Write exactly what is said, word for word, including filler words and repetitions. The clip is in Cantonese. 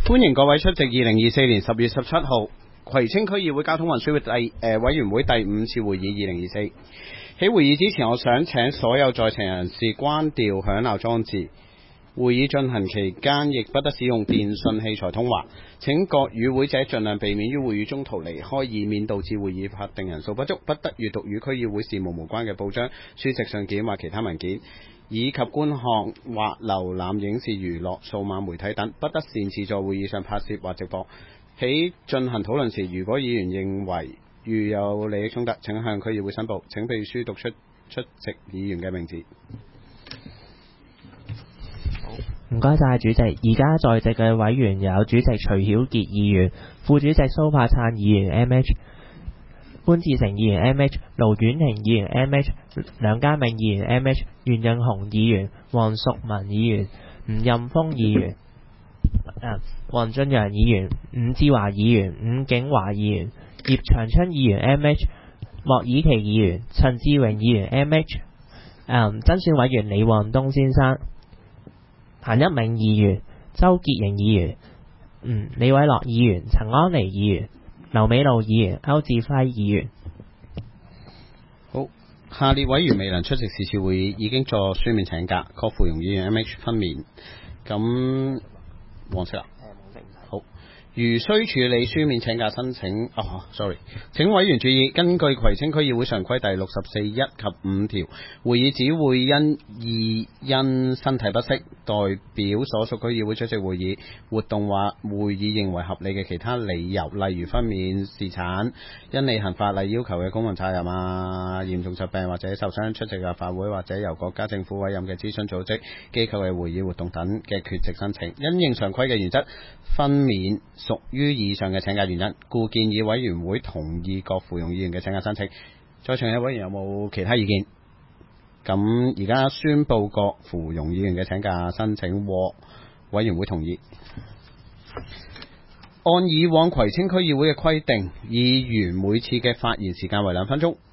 歡迎各位出席二零二四年十月十七號葵青區議會交通運輸第誒、呃、委員會第五次會議二零二四。喺會議之前，我想請所有在場人士關掉響鬧裝置。會議進行期間，亦不得使用電訊器材通話。請各與會者盡量避免於會議中途離開，以免導致會議法定人數不足。不得閱讀與區議會事務無關嘅報章、書籍信件或其他文件，以及觀看或瀏覽影視娛樂、數碼媒體等。不得擅自在會議上拍攝或直播。喺進行討論時，如果議員認為遇有利益衝突，請向區議會申報。請秘書讀出出席議員嘅名字。 唔該晒主席，而家在席嘅委員有主席徐曉傑議員、副主席蘇柏燦議員 M H、潘志成議員 M H、盧婉婷議員 M H、梁家銘議員 M H、袁潤雄議員、黃淑文議員、吳任峰議員、啊、黃俊陽議員、伍志華議員、伍景華議員、葉長春議員 M H、莫以琪議員、陳志榮議員 M H、嗯、增選委員李旺東先生、彭一鳴議員、周潔瑩議員、嗯、李偉樂議員、陳安妮議員、劉美露議員、歐志輝議員。 好，下列委員未能出席是次會議，已經作書面請假。郭富榮議員 M H 分娩。咁黃色啊？好。如需處理書面請假申請，哦，sorry，請委員注意，根據葵青區議會常規第六十四一及五條，會議只會因意因身體不適，代表所屬區議會出席會議活動或會議認為合理嘅其他理由，例如分娩、侍產、因履行法例要求嘅公民責任啊、嚴重疾病或者受傷出席立法會或者由國家政府委任嘅諮詢組織機構嘅會議活動等嘅缺席申請，因應常規嘅原則，分娩屬於以上嘅請假原因，故建議委員會同意郭富榮議員嘅請假申請。在場嘅委員有冇其他意見？咁而家宣佈郭富榮議員嘅請假申請獲委員會同意。按以往葵青區議會嘅規定，議員每次嘅發言時間為兩分鐘，